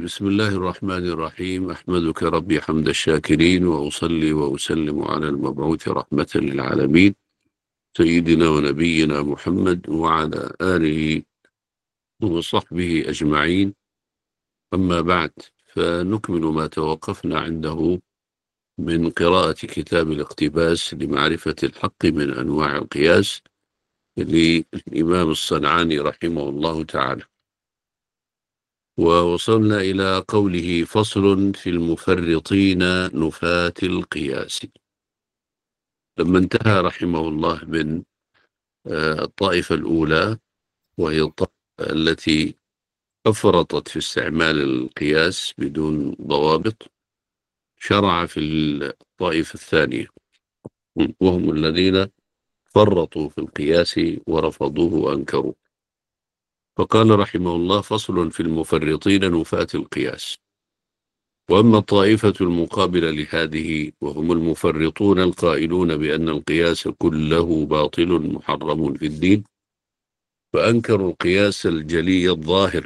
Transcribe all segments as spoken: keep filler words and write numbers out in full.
بسم الله الرحمن الرحيم. أحمدك ربي حمد الشاكرين، وأصلي وأسلم على المبعوث رحمة للعالمين سيدنا ونبينا محمد وعلى آله وصحبه أجمعين. أما بعد، فنكمل ما توقفنا عنده من قراءة كتاب الاقتباس لمعرفة الحق من أنواع القياس للإمام الصنعاني رحمه الله تعالى، ووصلنا إلى قوله: فصل في المفرطين نفاة القياس. لما انتهى رحمه الله من الطائفة الأولى، وهي الطائفة التي أفرطت في استعمال القياس بدون ضوابط، شرع في الطائفة الثانية، وهم الذين فرطوا في القياس ورفضوه وأنكروه. فقال رحمه الله: فصل في المفرطين نفاة القياس. وأما الطائفة المقابلة لهذه، وهم المفرطون القائلون بأن القياس كله باطل محرم في الدين، فأنكروا القياس الجلي الظاهر،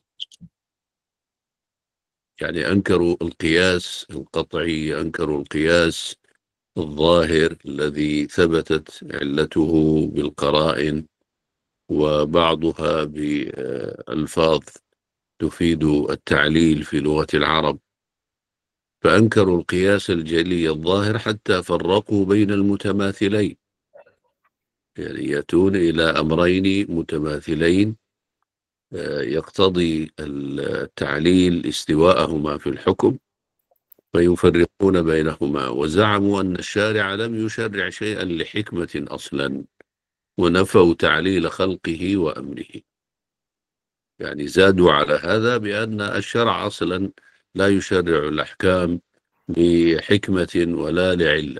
يعني أنكروا القياس القطعي، أنكروا القياس الظاهر الذي ثبتت علته بالقرائن وبعضها بألفاظ تفيد التعليل في لغة العرب. فأنكروا القياس الجلي الظاهر حتى فرقوا بين المتماثلين، يعني يأتون إلى أمرين متماثلين يقتضي التعليل استواءهما في الحكم، فيفرقون بينهما، وزعموا أن الشارع لم يشرع شيئا لحكمة أصلا، ونفوا تعليل خلقه وأمره. يعني زادوا على هذا بأن الشرع أصلا لا يشرع الأحكام لحكمة ولا لعلة.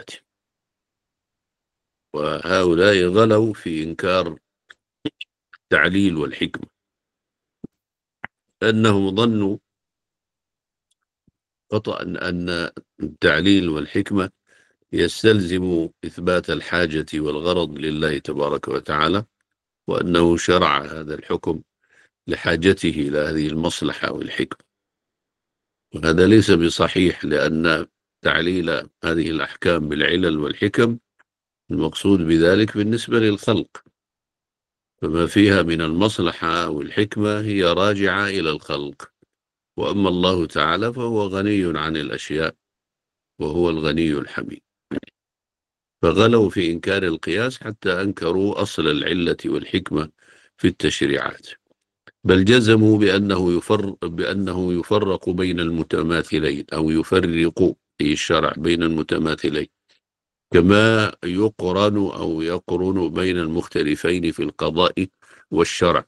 وهؤلاء غلوا في إنكار التعليل والحكمة، أنهم ظنوا خطأ أن التعليل والحكمة يستلزم إثبات الحاجة والغرض لله تبارك وتعالى، وأنه شرع هذا الحكم لحاجته إلى هذه المصلحة والحكمة. وهذا ليس بصحيح، لأن تعليل هذه الأحكام بالعلل والحكم المقصود بذلك بالنسبة للخلق، فما فيها من المصلحة والحكمة هي راجعة إلى الخلق. وأما الله تعالى فهو غني عن الأشياء، وهو الغني الحميد. فغلوا في إنكار القياس حتى أنكروا أصل العلة والحكمة في التشريعات، بل جزموا بأنه يفر بأنه يفرق بين المتماثلين، أو يفرق في الشرع بين المتماثلين، كما يقرن أو يقرن بين المختلفين في القضاء والشرع.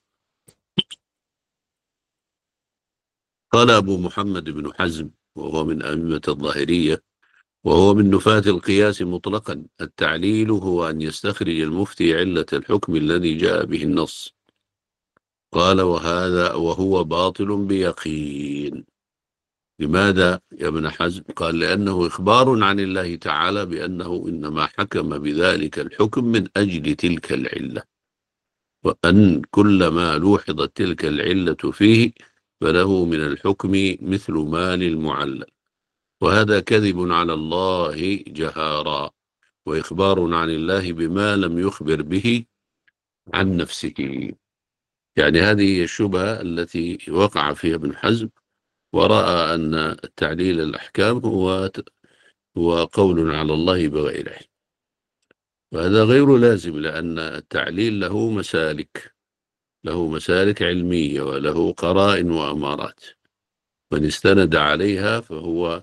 قال أبو محمد بن حزم، وهو من أئمة الظاهرية، وهو من نفاة القياس مطلقا: التعليل هو أن يستخرج المفتي علة الحكم الذي جاء به النص. قال: وهذا وهو باطل بيقين. لماذا يا ابن حزم؟ قال: لأنه إخبار عن الله تعالى بأنه إنما حكم بذلك الحكم من أجل تلك العلة، وأن كلما لوحظت تلك العلة فيه فله من الحكم مثل ما للمعلل. وهذا كذب على الله جهارا، وإخبار عن الله بما لم يخبر به عن نفسه. يعني هذه هي الشبهة التي وقع فيها ابن حزم، ورأى أن التعليل الأحكام هو هو قول على الله بغير علم. وهذا غير لازم، لأن التعليل له مسالك له مسالك علمية، وله قرائن وأمارات، من استند عليها فهو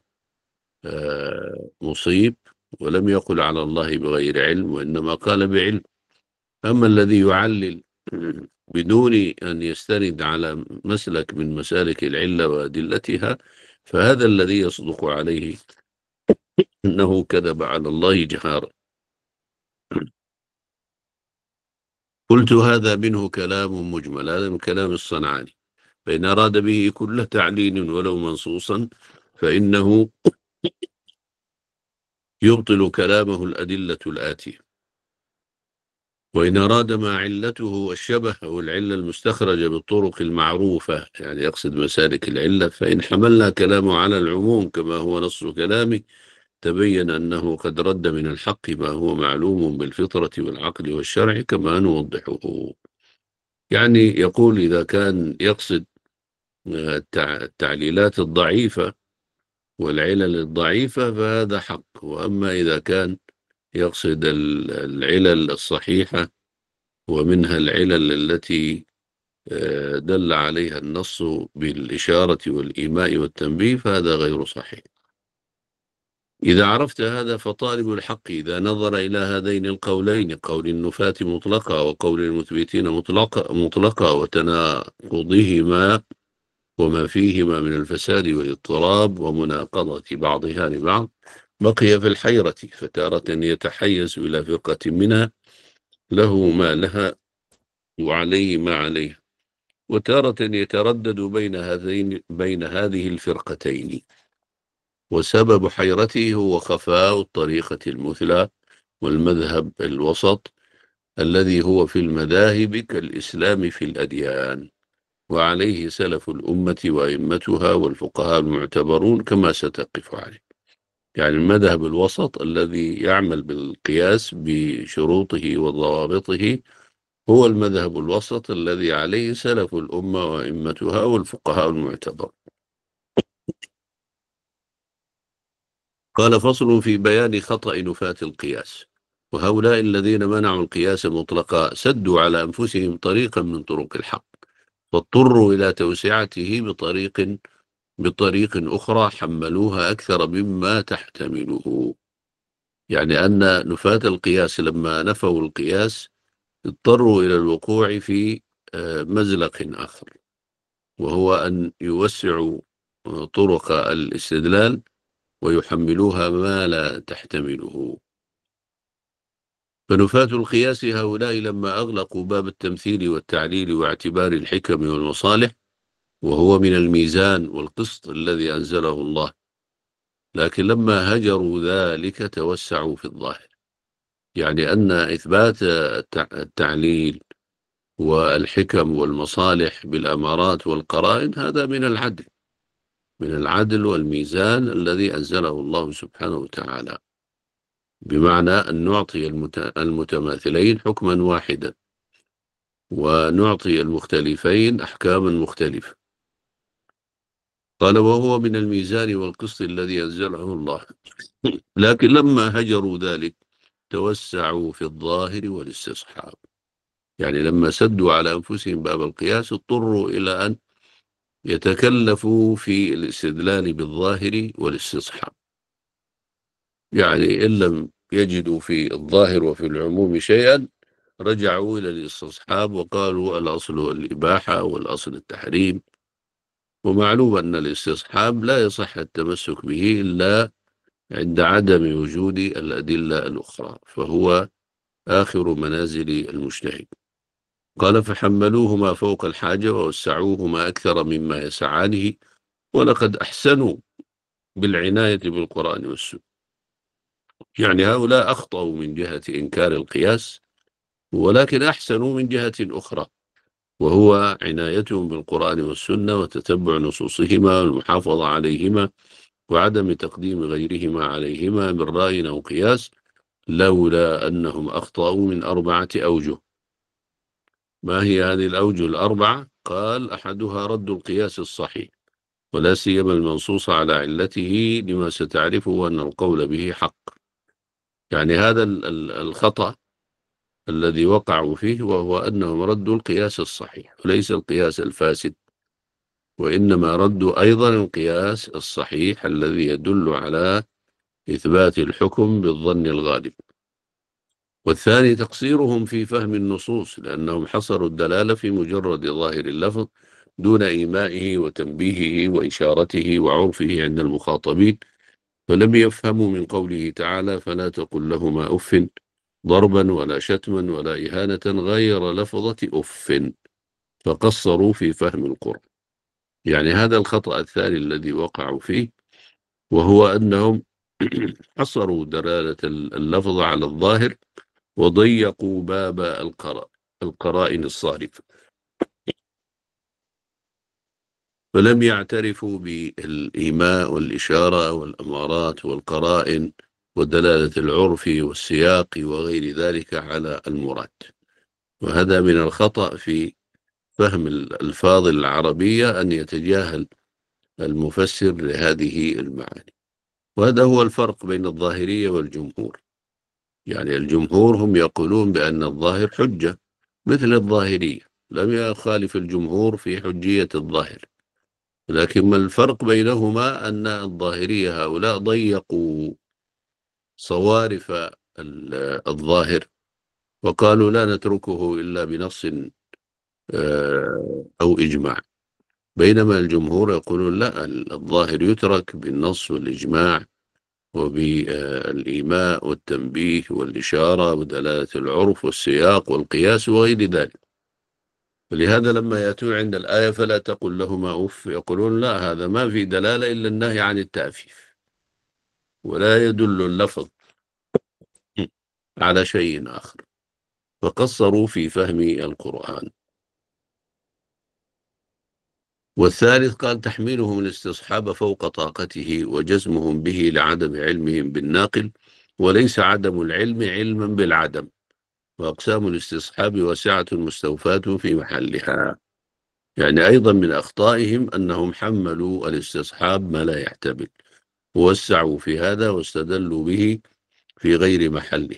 مصيب، ولم يقل على الله بغير علم، وإنما قال بعلم. أما الذي يعلل بدون أن يستند على مسلك من مسالك العلة وأدلتها، فهذا الذي يصدق عليه أنه كذب على الله جهارا. قلت: هذا منه كلام مجمل، هذا من كلام الصنعاني، فإن أراد به كل تعليل ولو منصوصا فإنه يبطل كلامه الأدلة الآتية. وإن أراد ما علته الشبه أو العلة المستخرجة بالطرق المعروفة، يعني يقصد مسالك العلة، فإن حملنا كلامه على العموم كما هو نص كلامه تبين أنه قد رد من الحق ما هو معلوم بالفطرة والعقل والشرع كما نوضحه. يعني يقول إذا كان يقصد التعليلات الضعيفة والعلل الضعيفة فهذا حق، وأما إذا كان يقصد العلل الصحيحة ومنها العلل التي دل عليها النص بالإشارة والإيماء والتنبيه فهذا غير صحيح. إذا عرفت هذا فطالب الحق إذا نظر إلى هذين القولين، قول النفاة مطلقة وقول المثبتين مطلقة, مطلقة وتناقضهما وما فيهما من الفساد والاضطراب ومناقضة بعضها لبعض، بقي في الحيرة، فتارة يتحيز إلى فرقة منها له ما لها وعليه ما عليه، وتارة يتردد بين هذين بين هذه الفرقتين. وسبب حيرته هو خفاء الطريقة المثلى والمذهب الوسط الذي هو في المذاهب كالإسلام في الأديان، وعليه سلف الأمة وأئمتها والفقهاء المعتبرون كما ستقف عليه. يعني المذهب الوسط الذي يعمل بالقياس بشروطه وضوابطه هو المذهب الوسط الذي عليه سلف الأمة وأئمتها والفقهاء المعتبر. قال: فصل في بيان خطأ نفاة القياس. وهؤلاء الذين منعوا القياس مطلقا سدوا على أنفسهم طريقا من طرق الحق، فاضطروا إلى توسعته بطريق بطريق أخرى حملوها أكثر مما تحتمله. يعني أن نفاة القياس لما نفوا القياس اضطروا إلى الوقوع في مزلق آخر، وهو أن يوسعوا طرق الاستدلال ويحملوها ما لا تحتمله. فنفاة القياس هؤلاء لما أغلقوا باب التمثيل والتعليل واعتبار الحكم والمصالح، وهو من الميزان والقسط الذي أنزله الله، لكن لما هجروا ذلك توسعوا في الظاهر، يعني أن إثبات التعليل والحكم والمصالح بالأمارات والقرائن هذا من العدل من العدل والميزان الذي أنزله الله سبحانه وتعالى، بمعنى أن نعطي المتماثلين حكما واحدا ونعطي المختلفين أحكاما مختلفة. قال: وهو من الميزان والقسط الذي أنزله الله، لكن لما هجروا ذلك توسعوا في الظاهر والاستصحاب، يعني لما سدوا على أنفسهم باب القياس اضطروا إلى أن يتكلفوا في الاستدلال بالظاهر والاستصحاب، يعني إن لم يجدوا في الظاهر وفي العموم شيئا رجعوا إلى الاستصحاب وقالوا الأصل الإباحة والأصل التحريم. ومعلوم أن الاستصحاب لا يصح التمسك به إلا عند عدم وجود الأدلة الأخرى، فهو آخر منازل المجتهد. قال: فحملوهما فوق الحاجة ووسعوهما أكثر مما يسعانه، ولقد أحسنوا بالعناية بالقرآن والسنة. يعني هؤلاء أخطأوا من جهة إنكار القياس، ولكن أحسنوا من جهة أخرى، وهو عنايتهم بالقرآن والسنة وتتبع نصوصهما والمحافظة عليهما وعدم تقديم غيرهما عليهما من رأي أو قياس، لولا أنهم أخطأوا من أربعة أوجه. ما هي هذه الأوجه الأربعة؟ قال: أحدها رد القياس الصحيح ولا سيما المنصوص على علته لما ستعرفه أن القول به حق. يعني هذا الخطأ الذي وقعوا فيه وهو أنهم ردوا القياس الصحيح وليس القياس الفاسد، وإنما ردوا أيضا القياس الصحيح الذي يدل على إثبات الحكم بالظن الغالب. والثاني تقصيرهم في فهم النصوص، لأنهم حصروا الدلالة في مجرد ظاهر اللفظ دون إيمائه وتنبيهه وإشارته وعرفه عند المخاطبين، فلم يفهموا من قوله تعالى: فلا تقل لهما أف ضربا ولا شتما ولا إهانة غير لفظة أف، فقصروا في فهم القرآن. يعني هذا الخطأ الثاني الذي وقعوا فيه، وهو أنهم حصروا دلالة اللفظ على الظاهر وضيقوا باب القراء القرائن الصارفة، فلم يعترفوا بالإيماء والإشارة والأمارات والقرائن ودلالة العرف والسياق وغير ذلك على المراد. وهذا من الخطأ في فهم الألفاظ العربية، أن يتجاهل المفسر لهذه المعاني. وهذا هو الفرق بين الظاهرية والجمهور. يعني الجمهور هم يقولون بأن الظاهر حجة مثل الظاهرية، لم يخالف الجمهور في حجية الظاهر، لكن ما الفرق بينهما أن الظاهرية هؤلاء ضيقوا صوارف الظاهر وقالوا لا نتركه إلا بنص أو إجماع، بينما الجمهور يقولون لا، الظاهر يترك بالنص والإجماع وبالإيماء والتنبيه والإشارة ودلالة العرف والسياق والقياس وغير ذلك. ولهذا لما يأتون عند الآية فلا تقل لهما أف، يقولون لا، هذا ما في دلالة إلا النهي عن التأفيف، ولا يدل اللفظ على شيء آخر، فقصروا في فهم القرآن. والثالث قال تحميلهم الاستصحاب فوق طاقته وجزمهم به لعدم علمهم بالناقل، وليس عدم العلم علما بالعدم، وأقسام الاستصحاب واسعة مستوفاة في محلها. يعني أيضا من أخطائهم أنهم حملوا الاستصحاب ما لا يحتمل، ووسعوا في هذا واستدلوا به في غير محله،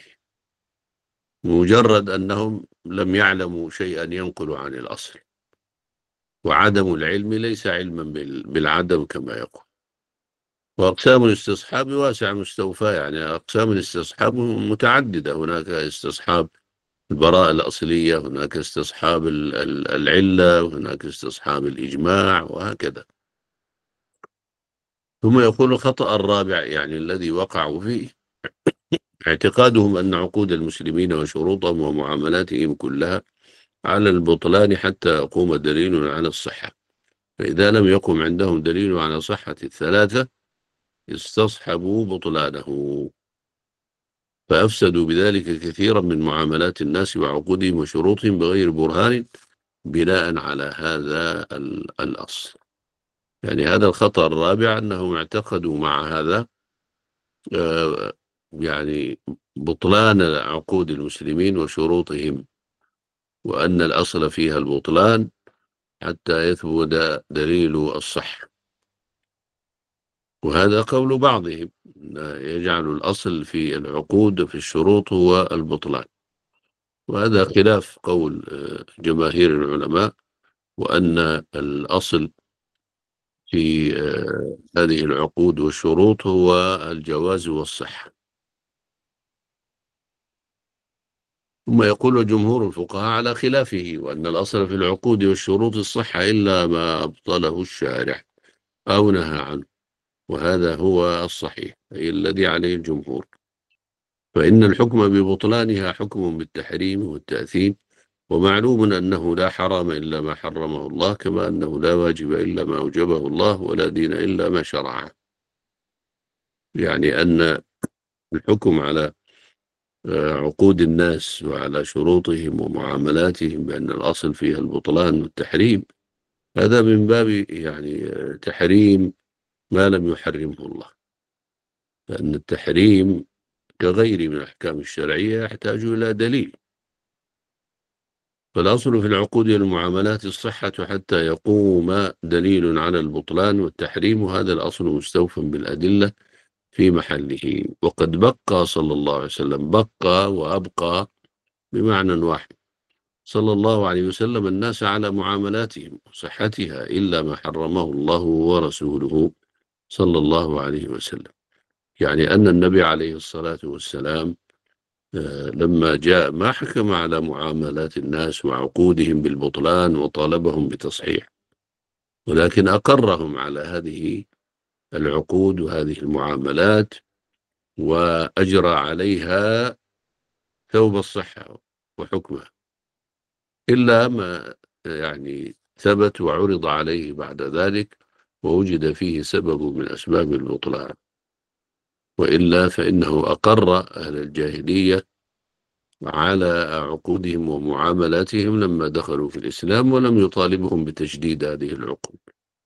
مجرد أنهم لم يعلموا شيئا ينقل عن الأصل. وعدم العلم ليس علما بالعدم كما يقول. وأقسام الاستصحاب واسع مستوفى، يعني أقسام الاستصحاب متعددة، هناك استصحاب البراءة الأصلية، هناك استصحاب العلة، وهناك استصحاب الإجماع، وهكذا. ثم يقول الخطأ الرابع يعني الذي وقعوا فيه اعتقادهم أن عقود المسلمين وشروطهم ومعاملاتهم كلها على البطلان حتى يقوم دليل على الصحة، فإذا لم يقم عندهم دليل على صحة الثلاثة استصحبوا بطلانه، فأفسدوا بذلك كثيرا من معاملات الناس وعقودهم وشروطهم بغير برهان بناء على هذا الأصل. يعني هذا الخطأ الرابع أنهم اعتقدوا مع هذا يعني بطلان عقود المسلمين وشروطهم، وأن الأصل فيها البطلان حتى يثبت دليل الصحة. وهذا قول بعضهم، يجعل الأصل في العقود وفي الشروط هو البطلان، وهذا خلاف قول جماهير العلماء، وأن الأصل في هذه العقود والشروط هو الجواز والصحة. ثم يقول جمهور الفقهاء على خلافه، وأن الأصل في العقود والشروط الصحة إلا ما أبطله الشارع أو نهى عنه، وهذا هو الصحيح أي الذي عليه الجمهور، فإن الحكم ببطلانها حكم بالتحريم والتأثيم، ومعلوم أنه لا حرام إلا ما حرمه الله، كما أنه لا واجب إلا ما أوجبه الله، ولا دين إلا ما شرعه. يعني أن الحكم على عقود الناس وعلى شروطهم ومعاملاتهم بأن الأصل فيها البطلان والتحريم، هذا من باب يعني تحريم ما لم يحرمه الله، لأن التحريم كغير من الأحكام الشرعية يحتاج إلى دليل. فالأصل في العقود والمعاملات الصحة حتى يقوم دليل على البطلان والتحريم، وهذا الأصل مستوفى بالأدلة في محله. وقد بقى صلى الله عليه وسلم، بقى وأبقى بمعنى واحد، صلى الله عليه وسلم الناس على معاملاتهم وصحتها إلا ما حرمه الله ورسوله صلى الله عليه وسلم. يعني أن النبي عليه الصلاة والسلام لما جاء ما حكم على معاملات الناس وعقودهم بالبطلان وطالبهم بتصحيح، ولكن أقرهم على هذه العقود وهذه المعاملات، وأجرى عليها ثوب الصحة وحكمها، إلا ما يعني ثبت وعرض عليه بعد ذلك ووجد فيه سبب من أسباب البطلان، وإلا فإنه أقر أهل الجاهلية على عقودهم ومعاملاتهم لما دخلوا في الإسلام، ولم يطالبهم بتجديد هذه العقود.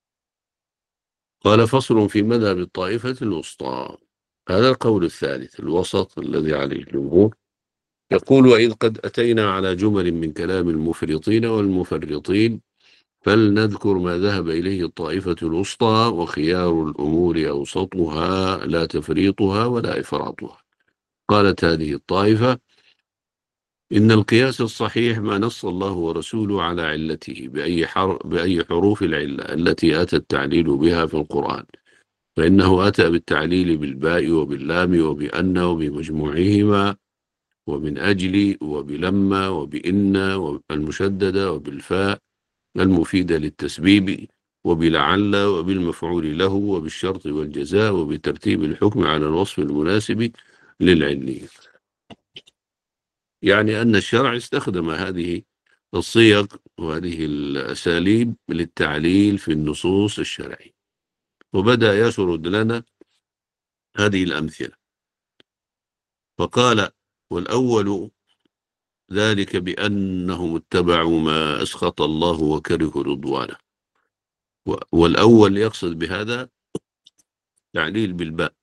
قال: فصل في مذهب الطائفة الوسطى. هذا القول الثالث الوسط الذي عليه الجمهور. يقول: وإذ قد أتينا على جمل من كلام المفرطين والمفرطين، فلنذكر ما ذهب إليه الطائفة الوسطى، وخيار الأمور أوسطها لا تفريطها ولا إفراطها. قالت هذه الطائفة: إن القياس الصحيح ما نص الله ورسوله على علته بأي, حر بأي حروف العلة التي أتى التعليل بها في القرآن، فإنه أتى بالتعليل بالباء وباللام وبأن وبمجموعهما ومن أجل وبلما وبإن المشددة وبالفاء المفيدة للتسبيب وبلعل وبالمفعول له وبالشرط والجزاء وبترتيب الحكم على الوصف المناسب للعلية. يعني أن الشرع استخدم هذه الصيغ وهذه الأساليب للتعليل في النصوص الشرعية، وبدأ يسرد لنا هذه الأمثلة. فقال: والأول ذلك بأنهم اتبعوا ما أسخط الله وكرهوا رضوانه. والأول يقصد بهذا تعليل بالباء،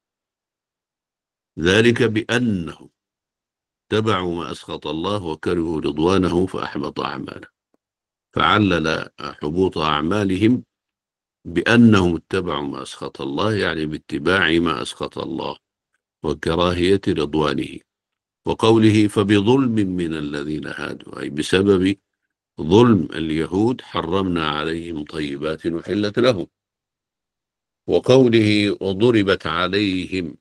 ذلك بأنهم اتبعوا ما أسخط الله وكرهوا رضوانه فأحبط أعماله، فعلل حبوط أعمالهم بأنهم اتبعوا ما أسخط الله، يعني باتباع ما أسخط الله وكراهية رضوانه. وقوله: فبظلم من الذين هادوا، أي بسبب ظلم اليهود حرمنا عليهم طيبات أحلت لهم. وقوله: وضربت عليهم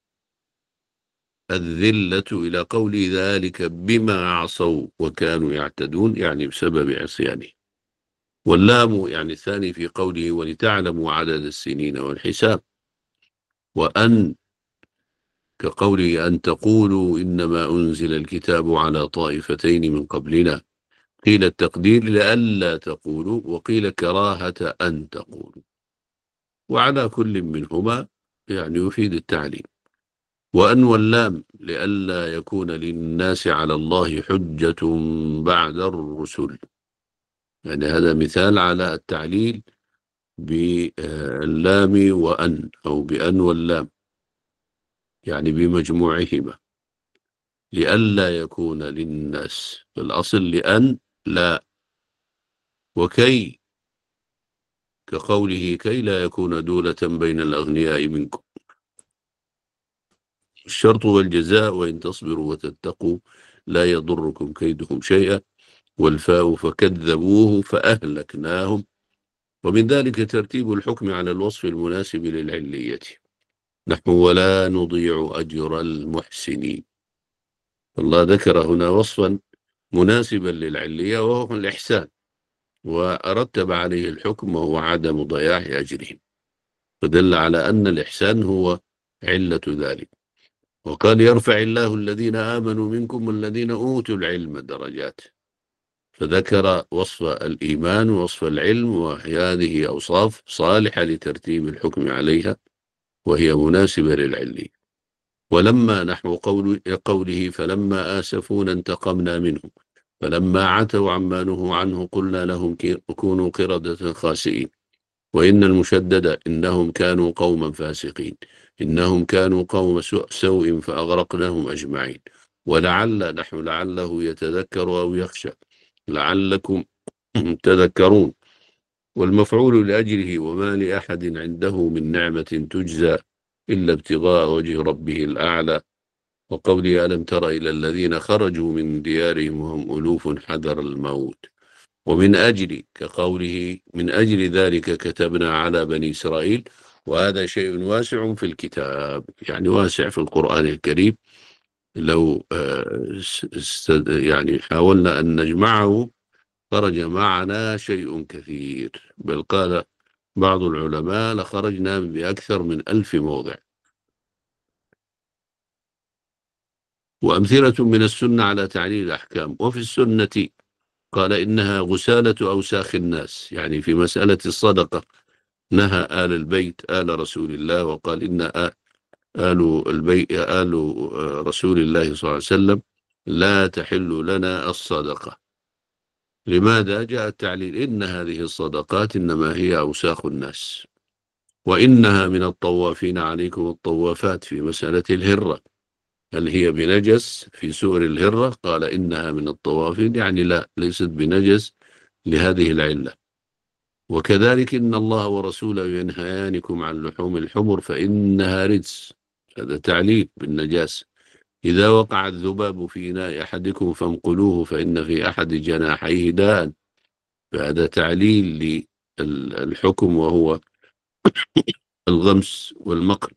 الذلة، إلى قول ذلك بما عصوا وكانوا يعتدون، يعني بسبب عصيانه. واللام يعني الثاني في قوله: ولتعلموا عدد السنين والحساب. وأن كقوله: أن تقولوا إنما أنزل الكتاب على طائفتين من قبلنا. قيل التقدير لئلا تقولوا، وقيل كراهة أن تقولوا، وعلى كل منهما يعني يفيد التعليم. وأن واللام لئلا يكون للناس على الله حجة بعد الرسل، يعني هذا مثال على التعليل باللام وأن، أو بأن واللام، يعني بمجموعهما. لئلا يكون للناس، الأصل لأن لا. وكي كقوله: كي لا يكون دولة بين الأغنياء منكم. الشرط والجزاء: وإن تصبروا وتتقوا لا يضركم كيدهم شيئا. والفاء: فكذبوه فأهلكناهم. ومن ذلك ترتيب الحكم على الوصف المناسب للعلية، نحن ولا نضيع أجر المحسنين. الله ذكر هنا وصفا مناسبا للعلية وهو الإحسان، ورتب عليه الحكم وهو عدم ضياع أجرهم، فدل على أن الإحسان هو علة ذلك. وقال: يرفع الله الذين آمنوا منكم والذين أوتوا العلم درجات. فذكر وصف الإيمان ووصف العلم، وهذه أوصاف صالحة لترتيب الحكم عليها وهي مناسبة للعلي. ولما نحو قول قوله: فلما آسفونا انتقمنا منهم، فلما عتوا عما نهوا عنه قلنا لهم كونوا قردة خاسئين. وإن المشدد: إنهم كانوا قوما فاسقين، إنهم كانوا قوم سوء فأغرقناهم أجمعين. ولعل نحو لعله يتذكر أو يخشى، لعلكم تذكرون. والمفعول لأجله: وما لأحد عنده من نعمة تجزى إلا ابتغاء وجه ربه الأعلى. وقوله: ألم تر إلى الذين خرجوا من ديارهم وهم ألوف حذر الموت. ومن أجل كقوله: من أجل ذلك كتبنا على بني إسرائيل. وهذا شيء واسع في الكتاب، يعني واسع في القرآن الكريم. لو يعني حاولنا أن نجمعه خرج معنا شيء كثير، بل قال بعض العلماء: لخرجنا بأكثر من ألف موضع. وأمثلة من السنة على تعليل الأحكام. وفي السنة قال: إنها غسالة أوساخ الناس، يعني في مسألة الصدقة نهى آل البيت آل رسول الله، وقال: إن آل البيت آل رسول الله صلى الله عليه وسلم لا تحل لنا الصدقة. لماذا؟ جاء التعليل: إن هذه الصدقات إنما هي أوساخ الناس، وإنها من الطوافين عليكم الطوافات. في مسألة الهرة، هل هي بنجس في سؤر الهرة؟ قال إنها من الطوافين، يعني لا، ليست بنجس لهذه العلة. وكذلك إن الله ورسوله ينهيانكم عن لحوم الحمر فإنها رجس، هذا تعليل بالنجاسة. إذا وقع الذباب في إناء أحدكم فانقلوه فإن في أحد جناحيه داء، فهذا تعليل للحكم وهو الغمس والمقر.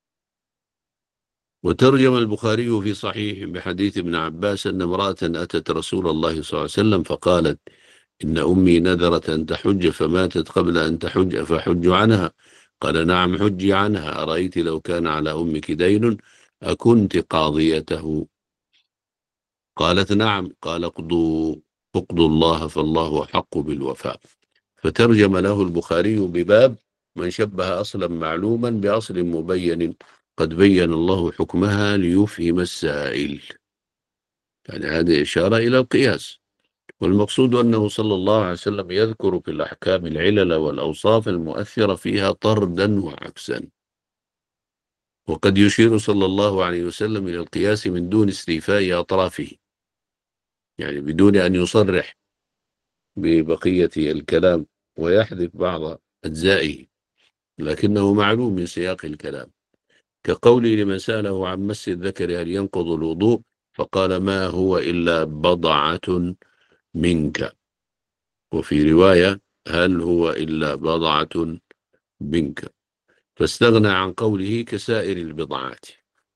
وترجم البخاري في صحيح بحديث ابن عباس أن امرأة أتت رسول الله صلى الله عليه وسلم فقالت: إن أمي نذرت أن تحج فماتت قبل أن تحج فحج عنها. قال: نعم، حجي عنها. أرأيت لو كان على أمك دين أكنت قاضيته؟ قالت: نعم. قال: اقضوا اقضوا الله فالله أحق بالوفاء. فترجم له البخاري بباب: من شبه أصلا معلوما بأصل مبين قد بين الله حكمها ليفهم السائل. يعني هذه إشارة إلى القياس. والمقصود أنه صلى الله عليه وسلم يذكر في الأحكام العلل والأوصاف المؤثرة فيها طردا وعكسا. وقد يشير صلى الله عليه وسلم إلى القياس من دون استيفاء أطرافه، يعني بدون أن يصرح ببقية الكلام ويحذف بعض أجزائه، لكنه معلوم من سياق الكلام، كقوله لمن سأله عن مس الذكر هل ينقض الوضوء فقال: ما هو إلا بضعة منك. وفي رواية: هل هو إلا بضعة منك، فاستغنى عن قوله كسائر البضعات،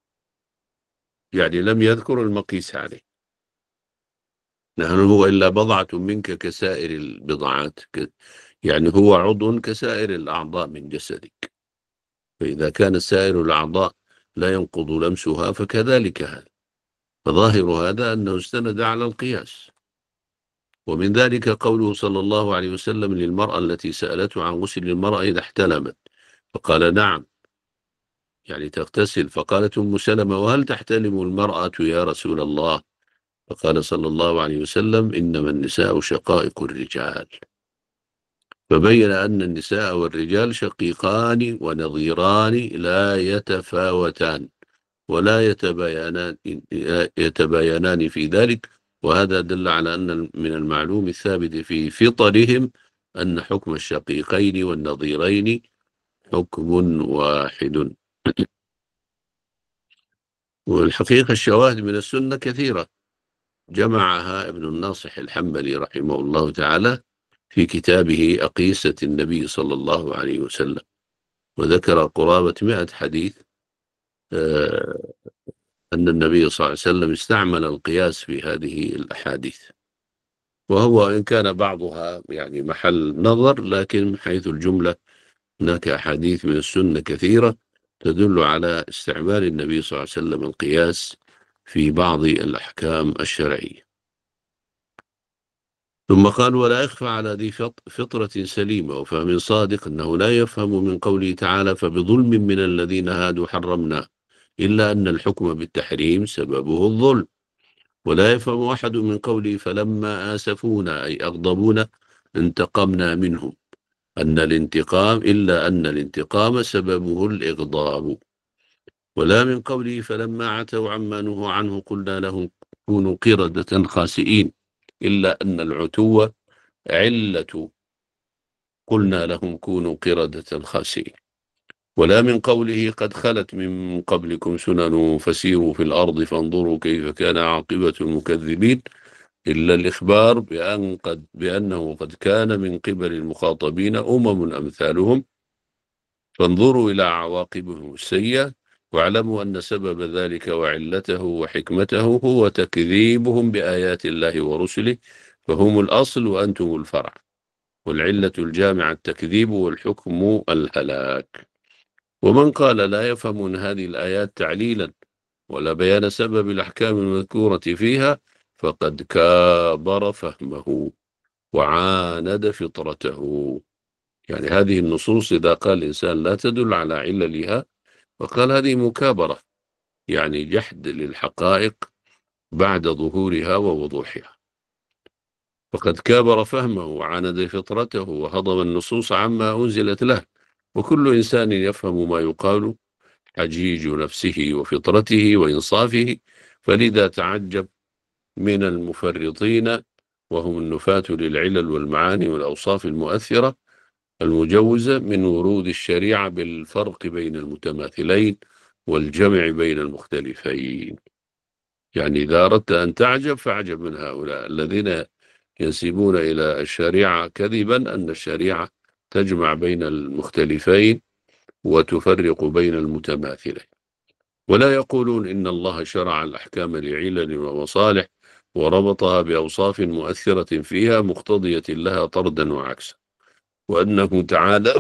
يعني لم يذكر المقيس عليه. هل هو إلا بضعة منك كسائر البضعات، يعني هو عضو كسائر الأعضاء من جسدك، فإذا كان سائر الأعضاء لا ينقض لمسها فكذلك هذا. فظاهر هذا أنه استند على القياس. ومن ذلك قوله صلى الله عليه وسلم للمرأة التي سألته عن غسل المرأة إذا احتلمت فقال: نعم، يعني تغتسل. فقالت أم سلمة: وهل تحتلم المرأة يا رسول الله؟ فقال صلى الله عليه وسلم: إنما النساء شقائق الرجال. فبين أن النساء والرجال شقيقان ونظيران لا يتفاوتان ولا يتباينان يتباينان في ذلك. وهذا دل على أن من المعلوم الثابت في فطرهم أن حكم الشقيقين والنظيرين حكم واحد. والحقيقة الشواهد من السنة كثيرة، جمعها ابن الناصح الحنبلي رحمه الله تعالى في كتابه أقيسة النبي صلى الله عليه وسلم، وذكر قرابة مئة حديث آه أن النبي صلى الله عليه وسلم استعمل القياس في هذه الأحاديث. وهو إن كان بعضها يعني محل نظر، لكن حيث الجملة هناك أحاديث من السنة كثيرة تدل على استعمال النبي صلى الله عليه وسلم القياس في بعض الأحكام الشرعية. ثم قال: ولا يخفى على ذي فطرة سليمة وفهم صادق أنه لا يفهم من قوله تعالى: فبظلم من الذين هادوا حرمنا، إلا أن الحكم بالتحريم سببه الظلم. ولا يفهم أحد من قوله: فلما آسفونا أي أغضبونا انتقمنا منهم، أن الانتقام إلا أن الانتقام سببه الإغضاب. ولا من قوله: فلما عتوا عما نهوا عنه قلنا لهم كونوا قردة خاسئين، إلا أن العتو علة قلنا لهم كونوا قردة خاسئين. ولا من قوله: قد خلت من قبلكم سنن فسيروا في الأرض فانظروا كيف كان عاقبة المكذبين، إلا الإخبار بأن قد بأنه قد كان من قبل المخاطبين أمم أمثالهم فانظروا إلى عواقبهم السيئة واعلموا أن سبب ذلك وعلته وحكمته هو تكذيبهم بآيات الله ورسله، فهم الأصل وأنتم الفرع، والعلة الجامعة التكذيب والحكم الهلاك. ومن قال لا يفهم من هذه الآيات تعليلا ولا بيان سبب الأحكام المذكورة فيها فقد كابر فهمه وعاند فطرته. يعني هذه النصوص إذا قال الإنسان لا تدل على عللها فقال هذه مكابرة، يعني جحد للحقائق بعد ظهورها ووضوحها، فقد كابر فهمه وعاند فطرته وهضم النصوص عما أنزلت له. وكل إنسان يفهم ما يقال حجيج نفسه وفطرته وإنصافه، فلذا تعجب من المفرطين وهم النفاة للعلل والمعاني والأوصاف المؤثرة المجوزة من ورود الشريعة بالفرق بين المتماثلين والجمع بين المختلفين. يعني إذا أردت أن تعجب فاعجب من هؤلاء الذين ينسبون إلى الشريعة كذبا أن الشريعة تجمع بين المختلفين وتفرق بين المتماثلين، ولا يقولون إن الله شرع الأحكام لعلل ومصالح وربطها بأوصاف مؤثرة فيها مقتضية لها طردا وعكسا، وأنه تعالى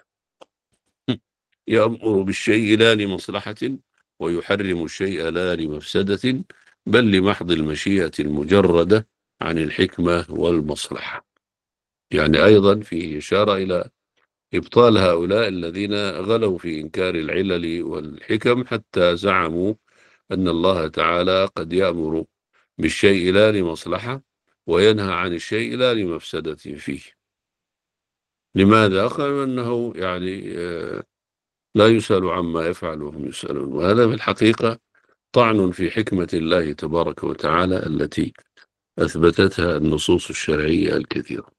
يأمر بالشيء لا لمصلحة ويحرم الشيء لا لمفسدة، بل لمحض المشيئة المجردة عن الحكمة والمصلحة. يعني أيضا فيه إشارة إلى إبطال هؤلاء الذين غلوا في إنكار العلل والحكم حتى زعموا أن الله تعالى قد يأمر بالشيء لا لمصلحة وينهى عن الشيء لا لمفسدة فيه. لماذا؟ قالوا أنه يعني آه، لا يسأل عما يفعل وهم يسألون، وهذا في الحقيقة طعن في حكمة الله تبارك وتعالى التي أثبتتها النصوص الشرعية الكثيرة.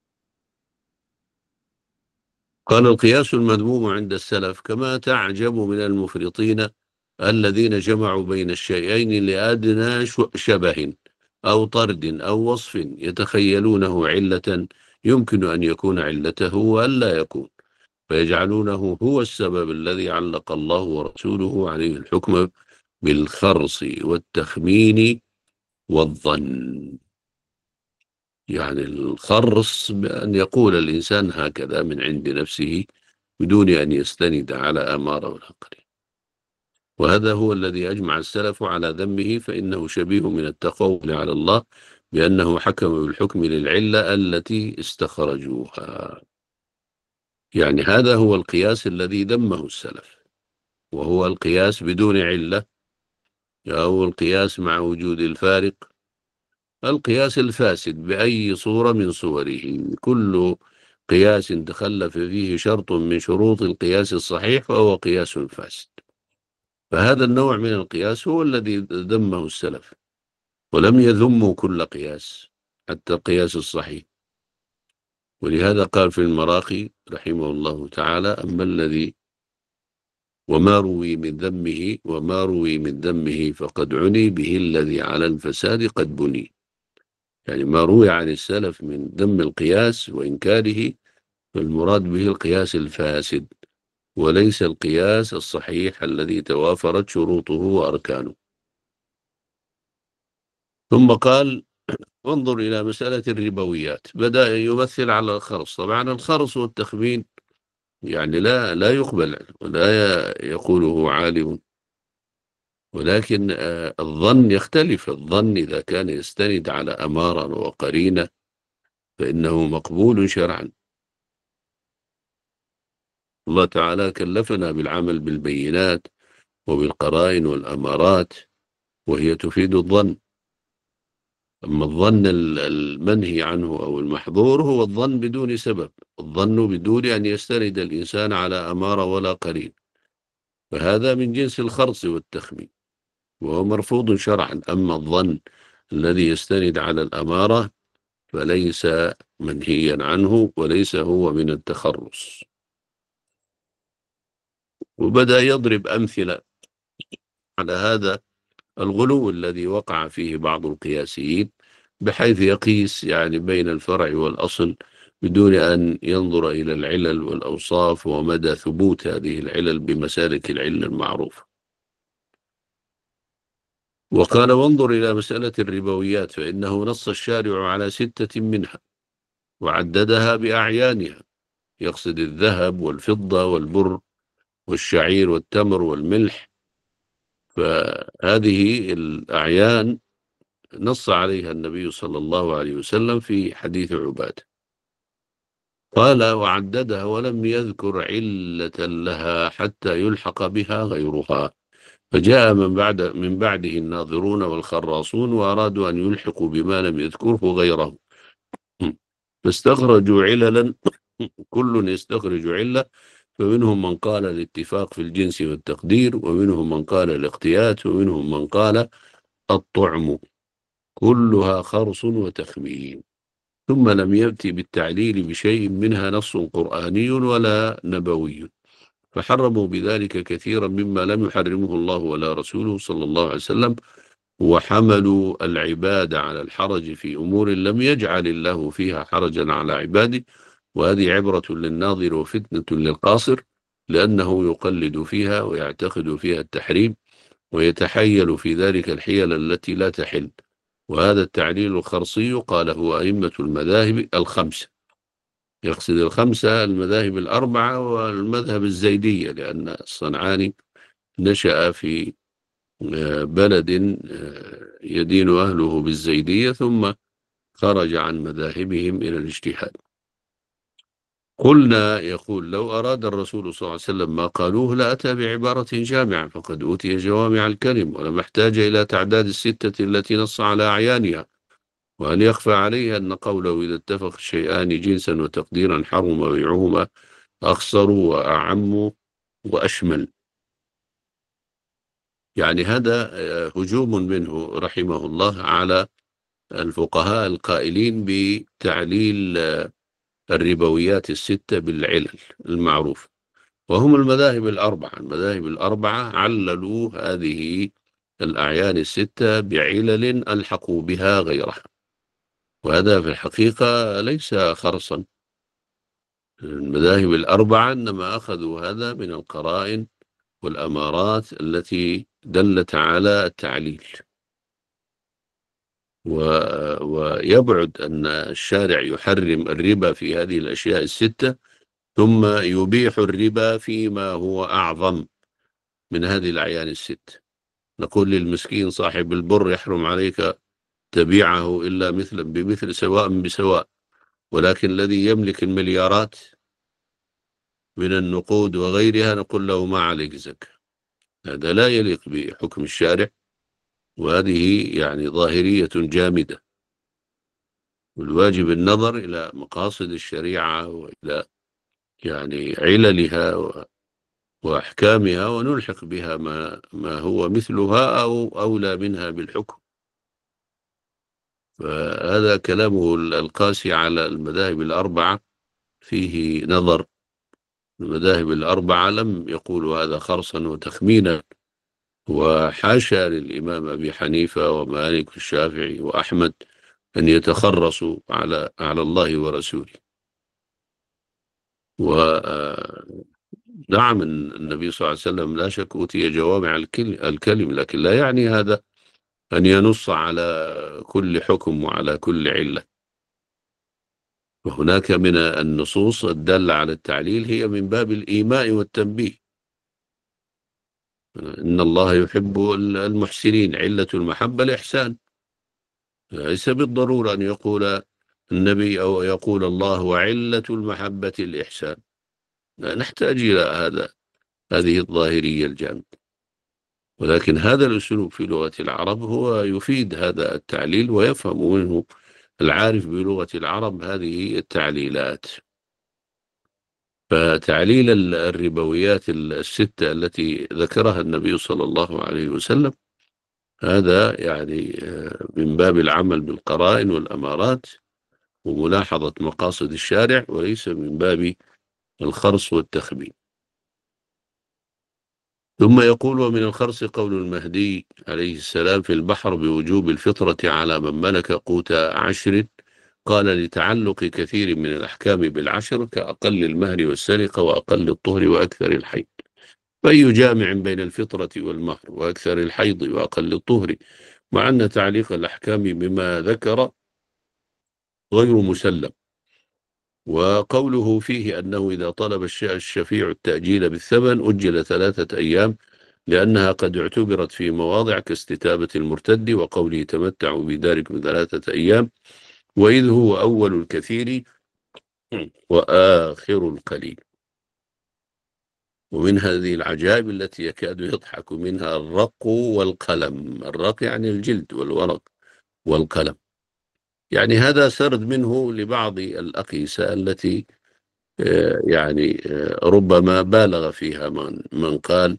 قال القياس المذموم عند السلف كما تعجب من المفرطين الذين جمعوا بين الشيئين لأدنى شبه أو طرد أو وصف يتخيلونه علة يمكن أن يكون علته وألا يكون، فيجعلونه هو السبب الذي علق الله ورسوله عليه الحكم بالخرص والتخمين والظن. يعني الخرص بأن يقول الإنسان هكذا من عند نفسه بدون أن يستند على أمارة والآخرين، وهذا هو الذي أجمع السلف على ذمه، فإنه شبيه من التقول على الله بأنه حكم بالحكم للعلة التي استخرجوها. يعني هذا هو القياس الذي ذمه السلف، وهو القياس بدون علة أو القياس مع وجود الفارق، القياس الفاسد بأي صورة من صوره. كل قياس تخلف فيه شرط من شروط القياس الصحيح فهو قياس فاسد. فهذا النوع من القياس هو الذي ذمه السلف، ولم يذموا كل قياس حتى القياس الصحيح. ولهذا قال في المراقي رحمه الله تعالى: أما الذي وما روي من ذمه وما روي من ذمه فقد عني به الذي على الفساد قد بني. يعني ما روي عن السلف من ذم القياس وإنكاره فالمراد به القياس الفاسد وليس القياس الصحيح الذي توافرت شروطه وأركانه. ثم قال: انظر إلى مسألة الربويات. بدأ يمثل على الخرص. طبعا الخرص والتخمين يعني لا لا يقبل ولا يقوله عالم، ولكن آه الظن يختلف. الظن إذا كان يستند على أمارة وقرينة فإنه مقبول شرعا. الله تعالى كلفنا بالعمل بالبينات وبالقرائن والأمارات، وهي تفيد الظن. أما الظن المنهي عنه أو المحظور هو الظن بدون سبب، الظن بدون أن يستند الإنسان على أمارة ولا قرين، فهذا من جنس الخرص والتخمين وهو مرفوض شرعا. أما الظن الذي يستند على الأمارة فليس منهيا عنه وليس هو من التخرص. وبدأ يضرب أمثلة على هذا الغلو الذي وقع فيه بعض القياسيين، بحيث يقيس يعني بين الفرع والأصل بدون أن ينظر إلى العلل والأوصاف ومدى ثبوت هذه العلل بمسالك العلة المعروفة. وقال: وانظر إلى مسألة الربويات فإنه نص الشارع على ستة منها وعددها بأعيانها، يقصد الذهب والفضة والبر والشعير والتمر والملح، فهذه الأعيان نص عليها النبي صلى الله عليه وسلم في حديث عبادة. قال: وعددها ولم يذكر علة لها حتى يلحق بها غيرها. فجاء من بعد من بعده الناظرون والخراصون وأرادوا أن يلحقوا بما لم يذكره غيره، فاستخرجوا عللا كل يستخرج علة، فمنهم من قال الاتفاق في الجنس والتقدير، ومنهم من قال الاقتيات، ومنهم من قال الطعم، كلها خرص وتخمين. ثم لم يأتي بالتعليل بشيء منها نص قرآني ولا نبوي، فحرموا بذلك كثيرا مما لم يحرمه الله ولا رسوله صلى الله عليه وسلم، وحملوا العباد على الحرج في أمور لم يجعل الله فيها حرجا على عباده، وهذه عبرة للناظر وفتنة للقاصر، لأنه يقلد فيها ويعتقد فيها التحريم، ويتحيل في ذلك الحيل التي لا تحل. وهذا التعليل الخرصي قاله أئمة المذاهب الخمسة، يقصد الخمسة المذاهب الأربعة والمذهب الزيدية، لأن الصنعاني نشأ في بلد يدين أهله بالزيدية، ثم خرج عن مذاهبهم إلى الاجتهاد. قلنا، يقول: لو أراد الرسول صلى الله عليه وسلم ما قالوه لأتى بعبارة جامعة، فقد أوتي جوامع الكلم، ولم يحتاج إلى تعداد الستة التي نص على أعيانها. وهل يخفى عليه أن قوله إذا اتفق الشيئان جنسا وتقديرا حرم بيعهما أخصر وأعم وأشمل؟ يعني هذا هجوم منه رحمه الله على الفقهاء القائلين بتعليل الربويات الستة بالعلل المعروف، وهم المذاهب الأربعة. المذاهب الأربعة عللوا هذه الأعيان الستة بعلل ألحقوا بها غيرها، وهذا في الحقيقة ليس خرصا. المذاهب الأربعة إنما أخذوا هذا من القرائن والأمارات التي دلت على التعليل، و... ويبعد أن الشارع يحرم الربا في هذه الأشياء الستة ثم يبيح الربا فيما هو أعظم من هذه الأعيان الست. نقول للمسكين صاحب البر: يحرم عليك تبيعه إلا مثلا بمثل سواء بسواء، ولكن الذي يملك المليارات من النقود وغيرها نقول له ما عليك زكاة. هذا لا يليق بحكم الشارع، وهذه يعني ظاهرية جامدة، والواجب النظر إلى مقاصد الشريعة وإلى يعني عللها وأحكامها، ونلحق بها ما, ما هو مثلها أو أولى منها بالحكم. فهذا كلامه القاسي على المذاهب الأربعة فيه نظر. المذاهب الأربعة لم يقولوا هذا خرصا وتخمينا، وحاشا للإمام أبي حنيفة ومالك والشافعي وأحمد أن يتخرصوا على على الله ورسوله. ونعم النبي صلى الله عليه وسلم لا شك أوتي جوامع الكلم، لكن لا يعني هذا أن ينص على كل حكم وعلى كل علة. وهناك من النصوص الدالة على التعليل هي من باب الإيماء والتنبيه. إن الله يحب المحسنين، علة المحبة الإحسان، ليس بالضرورة أن يقول النبي أو يقول الله وعلة المحبة الإحسان، لا نحتاج إلى هذا هذه الظاهرية الجامدة. ولكن هذا الأسلوب في لغة العرب هو يفيد هذا التعليل، ويفهم منه العارف بلغة العرب هذه التعليلات. فتعليل الربويات الستة التي ذكرها النبي صلى الله عليه وسلم هذا يعني من باب العمل بالقرائن والأمارات وملاحظة مقاصد الشارع، وليس من باب الخرص والتخمين. ثم يقول: ومن الخرص قول المهدي عليه السلام في البحر بوجوب الفطرة على من ملك قوت عشر، قال: لتعلق كثير من الأحكام بالعشر كأقل المهر والسرقة وأقل الطهر وأكثر الحيض، فأي جامع بين الفطرة والمهر وأكثر الحيض وأقل الطهر، مع أن تعليق الأحكام بما ذكر غير مسلم. وقوله فيه أنه إذا طلب الشفيع التأجيل بالثمن أجل ثلاثة أيام، لأنها قد اعتبرت في مواضع كاستتابة المرتد، وقوله تمتعوا بداركم ثلاثة أيام، وإذ هو أول الكثير وآخر القليل. ومن هذه العجائب التي يكاد يضحك منها الرق والقلم. الرق يعني الجلد والورق، والقلم يعني هذا سرد منه لبعض الأقيسة التي آه، يعني آه، ربما بالغ فيها من من قال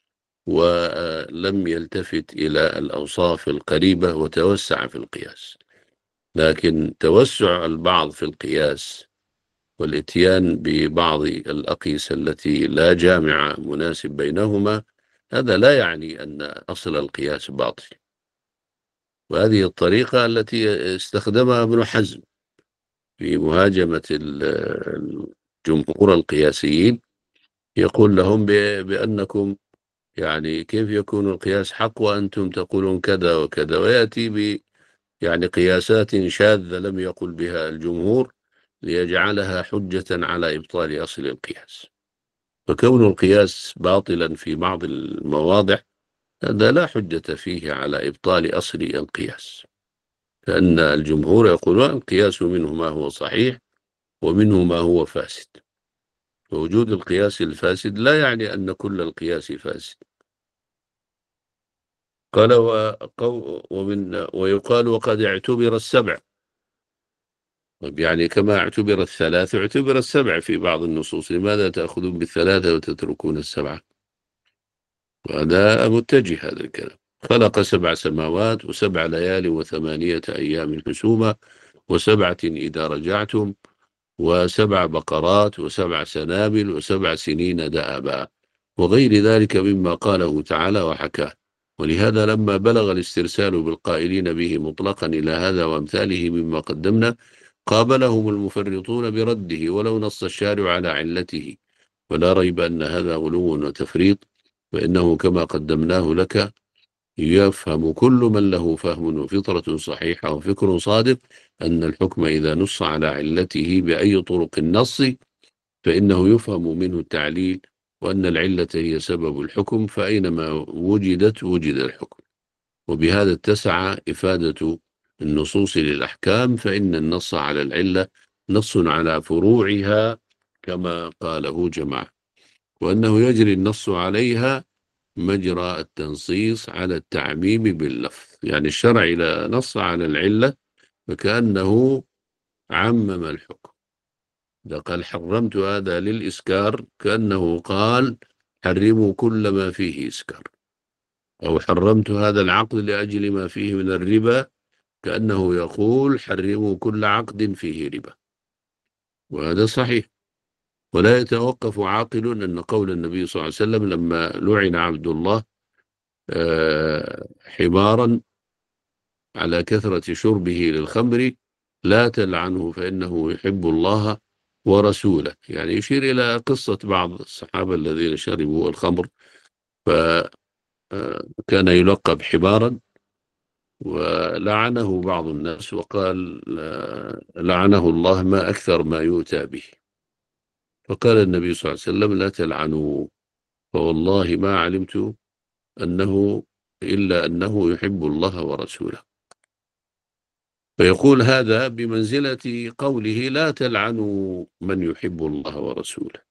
ولم يلتفت إلى الأوصاف القريبة وتوسع في القياس. لكن توسع البعض في القياس والاتيان ببعض الأقيسة التي لا جامع مناسب بينهما، هذا لا يعني أن أصل القياس باطل. وهذه الطريقة التي استخدمها ابن حزم في مهاجمة الجمهور القياسيين، يقول لهم بأنكم يعني كيف يكون القياس حق وأنتم تقولون كذا وكذا، ويأتي ب يعني قياسات شاذة لم يقل بها الجمهور ليجعلها حجة على إبطال أصل القياس. فكون القياس باطلا في بعض المواضع هذا لا حجة فيه على إبطال أصل القياس، فأن الجمهور يقولون القياس منه ما هو صحيح ومنه ما هو فاسد. ووجود القياس الفاسد لا يعني أن كل القياس فاسد. قال وقو ومن ويقال وقد اعتبر السبع. طيب يعني كما اعتبر الثلاث اعتبر السبع في بعض النصوص، لماذا تأخذون بالثلاثة وتتركون السبعة؟ وهذا متجه هذا الكلام. خلق سبع سماوات وسبع ليال وثمانية أيام حسوما وسبعة إذا رجعتم وسبع بقرات وسبع سنابل وسبع سنين دأبا وغير ذلك مما قاله تعالى وحكاه. ولهذا لما بلغ الاسترسال بالقائلين به مطلقا إلى هذا وامثاله مما قدمنا، قابلهم المفرطون برده ولو نص الشارع على علته. ولا ريب أن هذا غلو وتفريط، فإنه كما قدمناه لك يفهم كل من له فهم وفطرة صحيحة وفكر صادق أن الحكم إذا نص على علته بأي طرق النص فإنه يفهم منه التعليل، وأن العلة هي سبب الحكم، فأينما وجدت وجد الحكم. وبهذا اتسع إفادة النصوص للأحكام، فإن النص على العلة نص على فروعها كما قاله جماعة، وأنه يجري النص عليها مجرى التنصيص على التعميم باللفظ. يعني الشرع إذا نص على العلة فكأنه عمم الحكم. إذا قال حرمت هذا للإسكار كأنه قال حرموا كل ما فيه إسكار، أو حرمت هذا العقد لأجل ما فيه من الربا كأنه يقول حرموا كل عقد فيه ربا. وهذا صحيح. ولا يتوقف عاقل أن قول النبي صلى الله عليه وسلم لما لعن عبد الله حمارا على كثرة شربه للخمر لا تلعنه فإنه يحب الله ورسوله، يعني يشير إلى قصة بعض الصحابة الذين شربوا الخمر فكان يلقب حمارا، ولعنه بعض الناس وقال لعنه الله ما أكثر ما يؤتى به. فقال النبي صلى الله عليه وسلم لا تلعنوا، فوالله ما علمت أنه إلا أنه يحب الله ورسوله. فيقول هذا بمنزلة قوله لا تلعنوا من يحب الله ورسوله.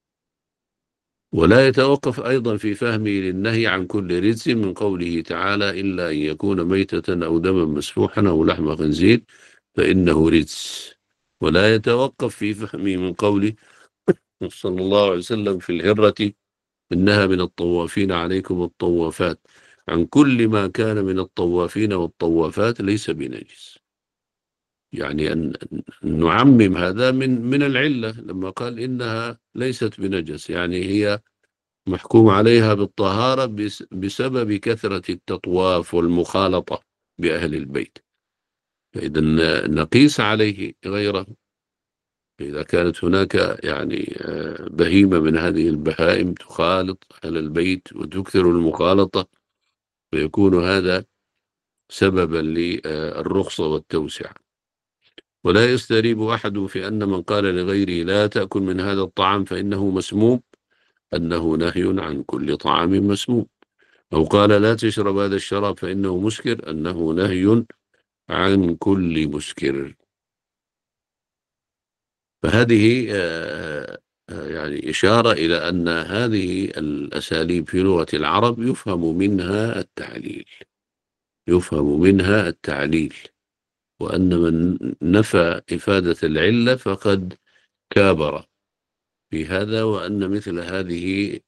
ولا يتوقف أيضا في فهمه للنهي عن كل رجس من قوله تعالى إلا أن يكون ميتة أو دما مسفوحا أو لحم خنزير فإنه رجس. ولا يتوقف في فهمه من قوله صلى الله عليه وسلم في الهرة إنها من الطوافين عليكم الطوافات عن كل ما كان من الطوافين والطوافات ليس بنجس. يعني أن نعمم هذا من من العلة لما قال إنها ليست بنجس، يعني هي محكوم عليها بالطهارة بسبب كثرة التطواف والمخالطة بأهل البيت، فإذا نقيس عليه غيره. إذا كانت هناك يعني بهيمة من هذه البهائم تخالط أهل البيت وتكثر المخالطة فيكون هذا سببا للرخصة والتوسعة. ولا يستريب أحد في أن من قال لغيره لا تأكل من هذا الطعام فإنه مسموم أنه نهي عن كل طعام مسموم، أو قال لا تشرب هذا الشراب فإنه مسكر أنه نهي عن كل مسكر. فهذه يعني إشارة إلى أن هذه الأساليب في لغة العرب يفهم منها التعليل يفهم منها التعليل وأن من نفى إفادة العلة فقد كابر في هذا، وأن مثل هذه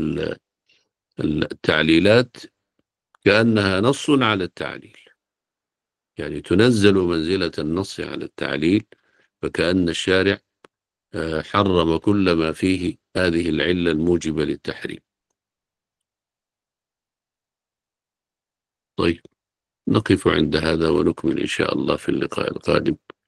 التعليلات كأنها نص على التعليل، يعني تنزل منزلة النص على التعليل، فكأن الشارع حرم كل ما فيه هذه العلة الموجبة للتحريم. طيب، نقف عند هذا ونكمل إن شاء الله في اللقاء القادم.